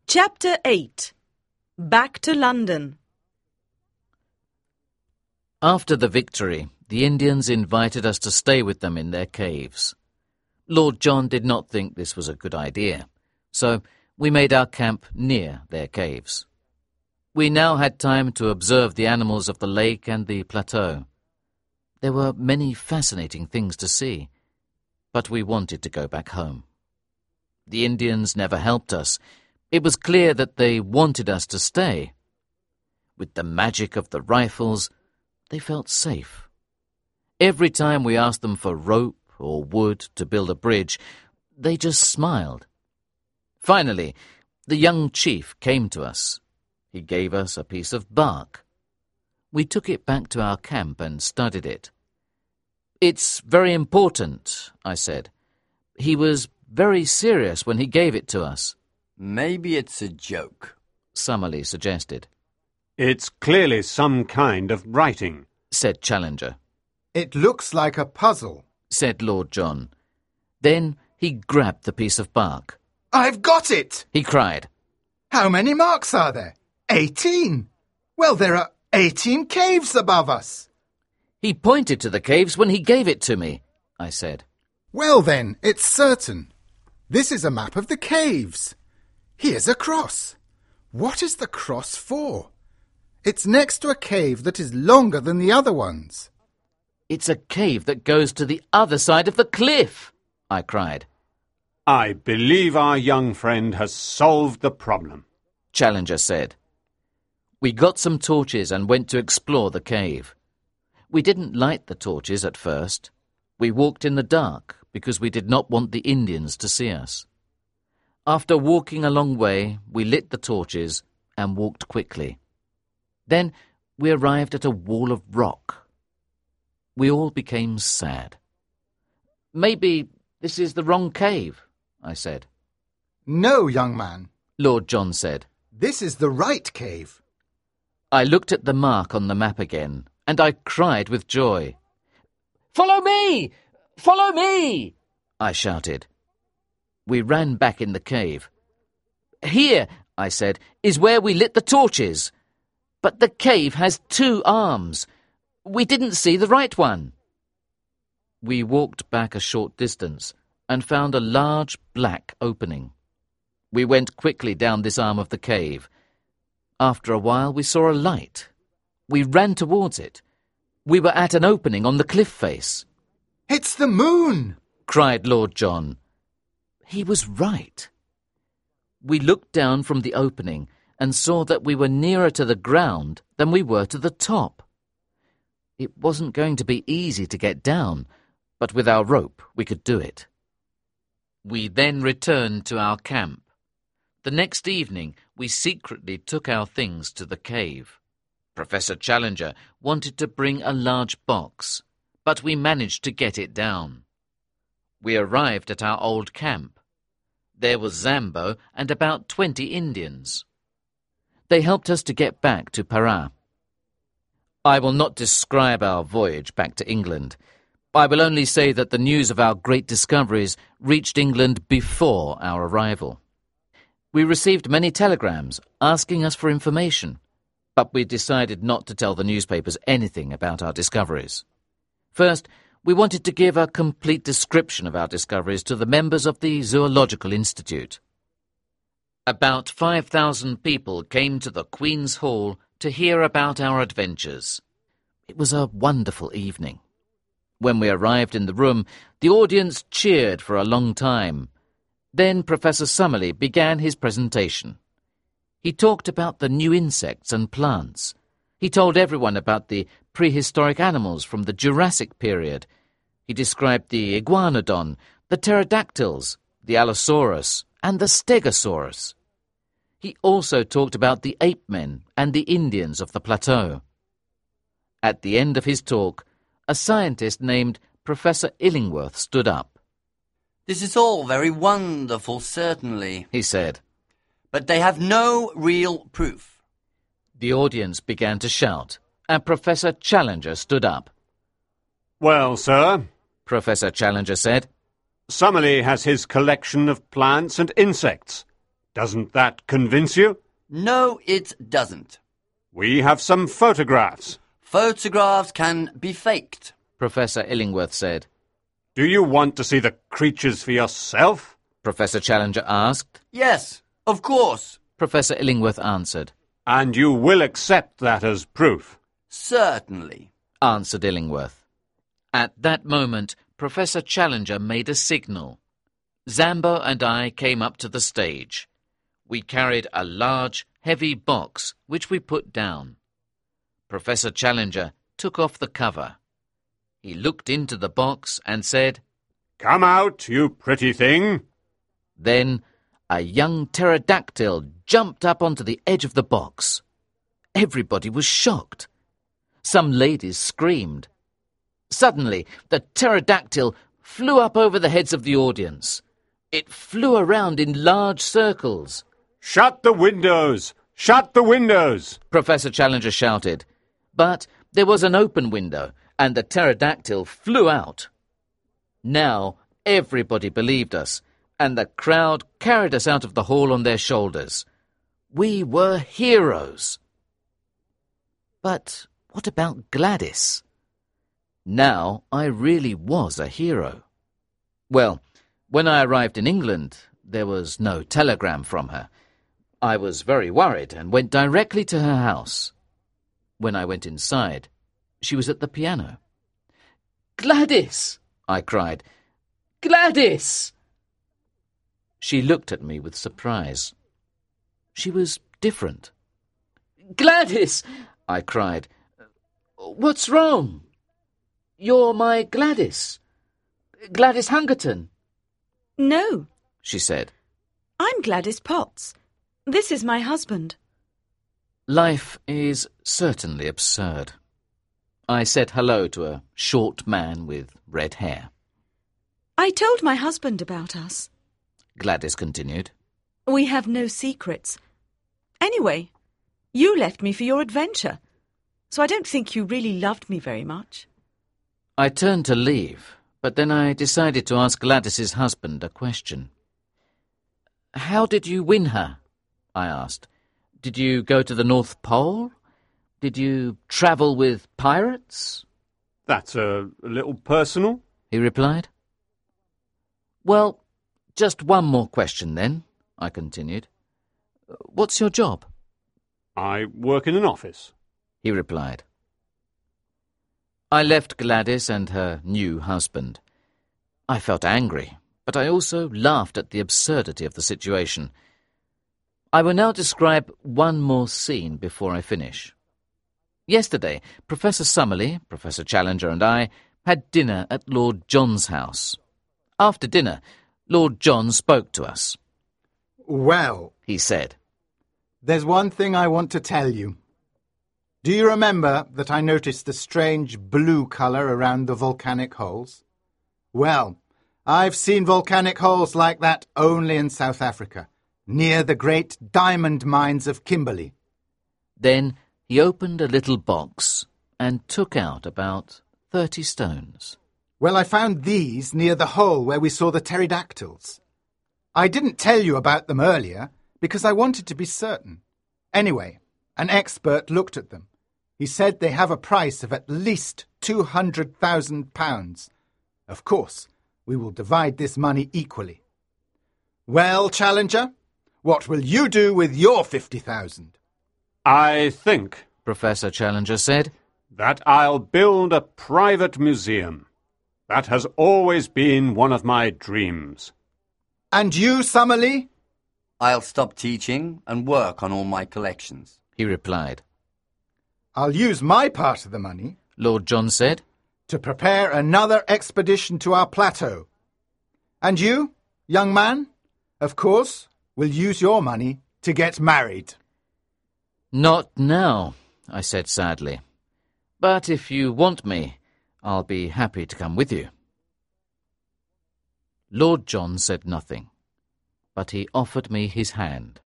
Chapter 8. Back to London. After the victory, the Indians invited us to stay with them in their caves. Lord John did not think this was a good idea, so we made our camp near their caves. We now had time to observe the animals of the lake and the plateau. There were many fascinating things to see, but we wanted to go back home. The Indians never helped us. It was clear that they wanted us to stay. With the magic of the rifles, they felt safe. Every time we asked them for rope or wood to build a bridge, they just smiled. Finally, the young chief came to us. He gave us a piece of bark. We took it back to our camp and studied it. "It's very important," I said. "He was very serious when he gave it to us." "Maybe it's a joke," Summerlee suggested. "It's clearly some kind of writing," said Challenger. "It looks like a puzzle," said Lord John. Then he grabbed the piece of bark. "I've got it!" he cried. "How many marks are there? 18. Well, there are 18 caves above us." "He pointed to the caves when he gave it to me," I said. "Well then, it's certain. This is a map of the caves. Here's a cross. What is the cross for? It's next to a cave that is longer than the other ones." "It's a cave that goes to the other side of the cliff," I cried. "I believe our young friend has solved the problem," Challenger said. We got some torches and went to explore the cave. We didn't light the torches at first. We walked in the dark because we did not want the Indians to see us. After walking a long way, we lit the torches and walked quickly. Then we arrived at a wall of rock. We all became sad. "Maybe this is the wrong cave," I said. "No, young man," Lord John said. "this is the right cave." I looked at the mark on the map again, and I cried with joy. "Follow me! Follow me!" I shouted. We ran back in the cave. "Here," I said, "is where we lit the torches. But the cave has 2 arms. We didn't see the right one." We walked back a short distance and found a large black opening. We went quickly down this arm of the cave. After a while we saw a light. We ran towards it. We were at an opening on the cliff face. "It's the moon!" cried Lord John. He was right. We looked down from the opening and saw that we were nearer to the ground than we were to the top. It wasn't going to be easy to get down, but with our rope we could do it. We then returned to our camp. The next evening we secretly took our things to the cave. Professor Challenger wanted to bring a large box, but we managed to get it down. We arrived at our old camp. There was Zambo and about 20 Indians. They helped us to get back to Para. I will not describe our voyage back to England. I will only say that the news of our great discoveries reached England before our arrival. We received many telegrams asking us for information, but we decided not to tell the newspapers anything about our discoveries. First, we wanted to give a complete description of our discoveries to the members of the Zoological Institute. About 5,000 people came to the Queen's Hall to hear about our adventures. It was a wonderful evening. When we arrived in the room, the audience cheered for a long time. Then Professor Summerlee began his presentation. He talked about the new insects and plants. He told everyone about the prehistoric animals from the Jurassic period. He described the iguanodon, the pterodactyls, the Allosaurus, and the Stegosaurus. He also talked about the ape men and the Indians of the plateau. At the end of his talk, a scientist named Professor Illingworth stood up. "This is all very wonderful, certainly," he said. "but they have no real proof." The audience began to shout, and Professor Challenger stood up. "Well, sir," Professor Challenger said, "Summerlee has his collection of plants and insects. Doesn't that convince you? No, it doesn't. We have some photographs. Photographs can be faked. Professor Illingworth said. Do you want to see the creatures for yourself? Professor Challenger asked. Yes, of course. Professor Illingworth answered. And you will accept that as proof? Certainly, answered Illingworth. At that moment, Professor Challenger made a signal. Zambo and I came up to the stage. We carried a large, heavy box, which we put down. Professor Challenger took off the cover. He looked into the box and said, Come out, you pretty thing. Then a young pterodactyl jumped up onto the edge of the box. Everybody was shocked. Some ladies screamed. Suddenly, the pterodactyl flew up over the heads of the audience. It flew around in large circles. Shut the windows! Shut the windows! Professor Challenger shouted. But there was an open window, and the pterodactyl flew out. Now everybody believed us, and the crowd carried us out of the hall on their shoulders. We were heroes. But what about Gladys? Now I really was a hero. Well, when I arrived in England, there was no telegram from her. I was very worried and went directly to her house. When I went inside, she was at the piano. "Gladys!" I cried. "Gladys!" She looked at me with surprise. She was different. "Gladys!" I cried. "What's wrong? You're my Gladys. Gladys Hungerton." No, she said. I'm Gladys Potts. This is my husband. Life is certainly absurd. I said hello to a short man with red hair. I told my husband about us. Gladys continued. We have no secrets. Anyway, you left me for your adventure, so I don't think you really loved me very much. I turned to leave, but then I decided to ask Gladys's husband a question. "How did you win her?" I asked. "Did you go to the North Pole? Did you travel with pirates?" That's a little personal, he replied. "Well, just one more question then," I continued. "What's your job?" I work in an office, he replied. I left Gladys and her new husband. I felt angry, but I also laughed at the absurdity of the situation. I will now describe one more scene before I finish. Yesterday, Professor Summerlee, Professor Challenger and I had dinner at Lord John's house. After dinner, Lord John spoke to us. Well, He said, there's one thing I want to tell you. Do you remember that I noticed a strange blue colour around the volcanic holes? Well, I've seen volcanic holes like that only in South Africa, near the great diamond mines of Kimberley. Then he opened a little box and took out about 30 stones. Well, I found these near the hole where we saw the pterodactyls. I didn't tell you about them earlier because I wanted to be certain. Anyway, an expert looked at them. He said they have a price of at least £200,000. Of course, we will divide this money equally. Well, Challenger, what will you do with your 50,000? I think Professor Challenger said. that I'll build a private museum. That has always been one of my dreams. And you, Summerlee? I'll stop teaching and work on all my collections. He replied. I'll use my part of the money Lord John said. to prepare another expedition to our plateau. And you, young man, of course, will use your money to get married. Not now, I said sadly. But if you want me, I'll be happy to come with you. Lord John said nothing, but he offered me his hand.